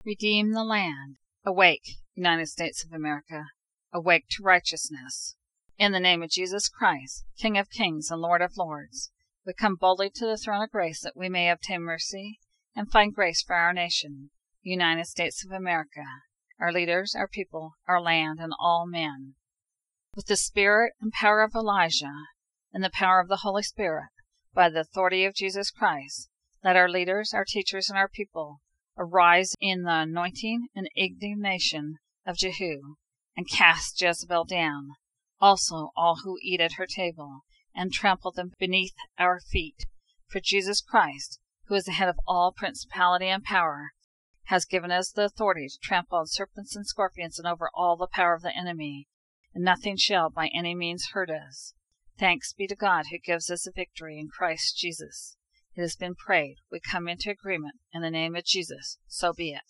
Redeem the land. Awake, United States of America. Awake to righteousness. In the name of Jesus Christ, King of kings and Lord of lords, we come boldly to the throne of grace that we may obtain mercy and find grace for our nation, the United States of America, our leaders, our people, our land, and all men. With the spirit and power of Elijah, and the power of the Holy Spirit, by the authority of Jesus Christ, let our leaders, our teachers, and our people arise in the anointing and indignation of Jehu, and cast Jezebel down, also all who eat at her table, and trample them beneath our feet. For Jesus Christ, who is the head of all principality and power, has given us the authority to trample on serpents and scorpions and over all the power of the enemy, and nothing shall by any means hurt us. Thanks be to God who gives us the victory in Christ Jesus. It has been prayed. We come into agreement in the name of Jesus. So be it.